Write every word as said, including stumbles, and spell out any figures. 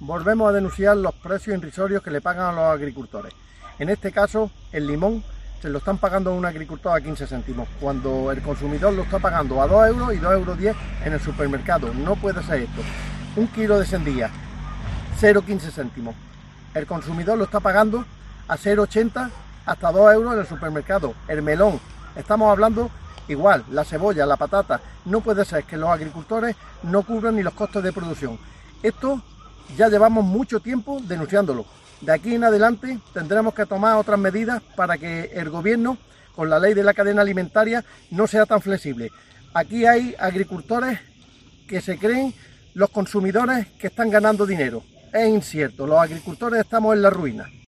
volvemos a denunciar los precios irrisorios que le pagan a los agricultores. En este caso, el limón se lo están pagando a un agricultor a quince céntimos, cuando el consumidor lo está pagando a dos euros y dos euros diez en el supermercado. No puede ser esto. Un kilo de sandía, cero coma quince céntimos. El consumidor lo está pagando a cero coma ochenta hasta dos euros en el supermercado. El melón, estamos hablando igual, la cebolla, la patata. No puede ser que los agricultores no cubran ni los costos de producción. Esto ya llevamos mucho tiempo denunciándolo. De aquí en adelante tendremos que tomar otras medidas para que el gobierno, con la ley de la cadena alimentaria, no sea tan flexible. Aquí hay agricultores que se creen los consumidores que están ganando dinero. Es incierto, los agricultores estamos en la ruina.